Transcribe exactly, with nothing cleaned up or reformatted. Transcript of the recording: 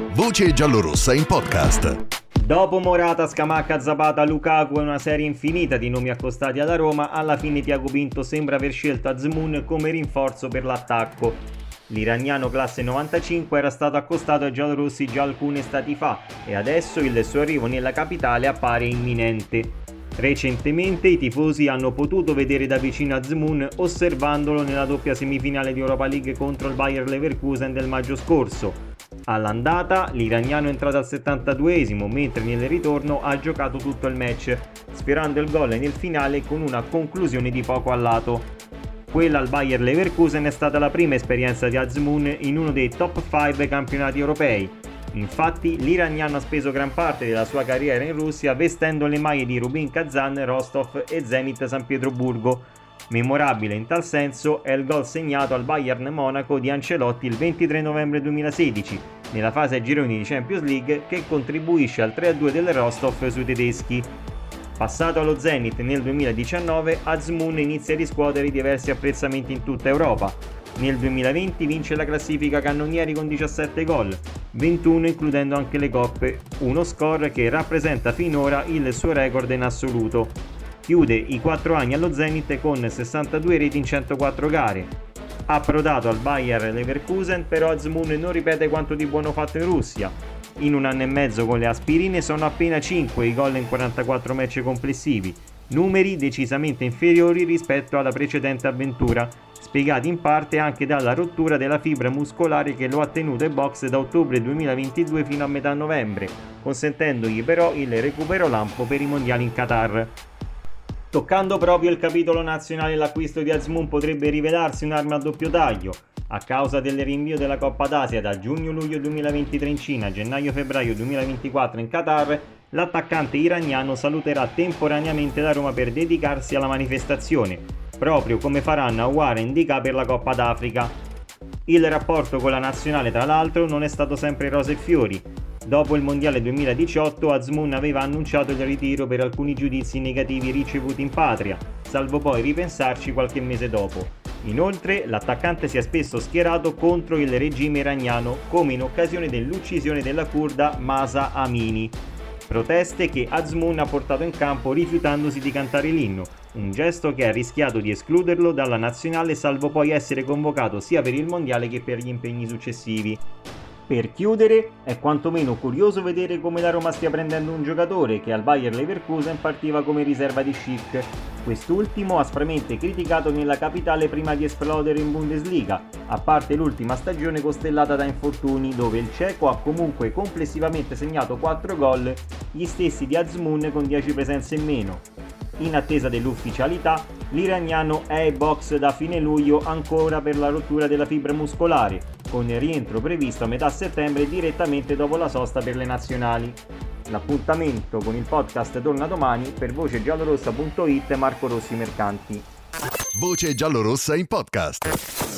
Voce giallorossa in podcast. Dopo Morata, Scamacca, Zapata, Lukaku e una serie infinita di nomi accostati alla Roma, alla fine Tiago Pinto sembra aver scelto Azmoun come rinforzo per l'attacco. L'iraniano classe novantacinque era stato accostato ai giallorossi già alcune estati fa e adesso il suo arrivo nella capitale appare imminente. Recentemente i tifosi hanno potuto vedere da vicino Azmoun osservandolo nella doppia semifinale di Europa League contro il Bayer Leverkusen del maggio scorso. All'andata l'iraniano è entrato al settantaduesimo, mentre nel ritorno ha giocato tutto il match, sfiorando il gol nel finale con una conclusione di poco a lato. Quella al Bayer Leverkusen è stata la prima esperienza di Azmoun in uno dei top cinque campionati europei. Infatti l'iraniano ha speso gran parte della sua carriera in Russia vestendo le maglie di Rubin Kazan, Rostov e Zenit San Pietroburgo. Memorabile in tal senso è il gol segnato al Bayern Monaco di Ancelotti il ventitré novembre duemilasedici, nella fase ai gironi di Champions League, che contribuisce al tre a due del Rostov sui tedeschi. Passato allo Zenit nel duemiladiciannove, Azmoun inizia a riscuotere diversi apprezzamenti in tutta Europa. Nel duemilaventi vince la classifica cannonieri con diciassette gol, ventuno includendo anche le coppe, uno score che rappresenta finora il suo record in assoluto. Chiude i quattro anni allo Zenit con sessantadue reti in centoquattro gare. Approdato al Bayer Leverkusen, però Azmoun non ripete quanto di buono fatto in Russia. In un anno e mezzo con le aspirine sono appena cinque i gol in quarantaquattro match complessivi, numeri decisamente inferiori rispetto alla precedente avventura, spiegati in parte anche dalla rottura della fibra muscolare che lo ha tenuto in box da ottobre duemilaventidue fino a metà novembre, consentendogli però il recupero lampo per i mondiali in Qatar. Toccando proprio il capitolo nazionale, l'acquisto di Azmoun potrebbe rivelarsi un'arma a doppio taglio. A causa del rinvio della Coppa d'Asia da giugno-luglio duemilaventitré in Cina a gennaio-febbraio duemilaventiquattro in Qatar, l'attaccante iraniano saluterà temporaneamente la Roma per dedicarsi alla manifestazione, proprio come faranno Aouar e Ndicà per la Coppa d'Africa. Il rapporto con la nazionale, tra l'altro, non è stato sempre rose e fiori. Dopo il mondiale duemiladiciotto, Azmoun aveva annunciato il ritiro per alcuni giudizi negativi ricevuti in patria, salvo poi ripensarci qualche mese dopo. Inoltre, l'attaccante si è spesso schierato contro il regime iraniano, come in occasione dell'uccisione della curda Mahsa Amini. Proteste che Azmoun ha portato in campo rifiutandosi di cantare l'inno, un gesto che ha rischiato di escluderlo dalla nazionale, salvo poi essere convocato sia per il mondiale che per gli impegni successivi. Per chiudere, è quantomeno curioso vedere come la Roma stia prendendo un giocatore che al Bayer Leverkusen partiva come riserva di Schick. Quest'ultimo aspramente criticato nella capitale prima di esplodere in Bundesliga, a parte l'ultima stagione costellata da infortuni, dove il ceco ha comunque complessivamente segnato quattro gol, gli stessi di Azmoun con dieci presenze in meno. In attesa dell'ufficialità, l'iraniano è ai box da fine luglio ancora per la rottura della fibra muscolare, con il rientro previsto a metà settembre direttamente dopo la sosta per le nazionali. L'appuntamento con il podcast torna domani. Per voce giallorossa punto it, Marco Rossi Mercanti. Voce giallorossa in podcast.